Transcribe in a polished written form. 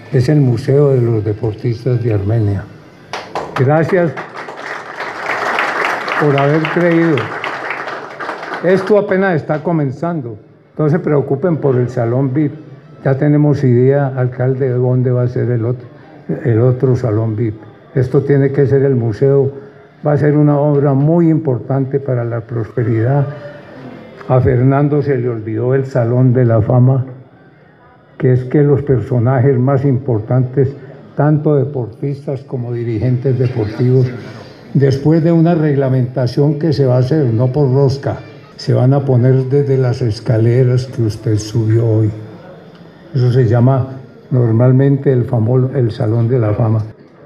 es el Museo de los Deportistas de Armenia. Gracias por haber creído. Esto apenas está comenzando, no se preocupen por el Salón VIP. Ya tenemos idea, alcalde, de dónde va a ser el otro Salón VIP. Esto tiene que ser el museo, va a ser una obra muy importante para la prosperidad. A Fernando se le olvidó el Salón de la Fama, que es que los personajes más importantes, tanto deportistas como dirigentes deportivos, después de una reglamentación que se va a hacer, no por rosca, se van a poner desde las escaleras que usted subió hoy. Eso se llama normalmente el Salón de la Fama.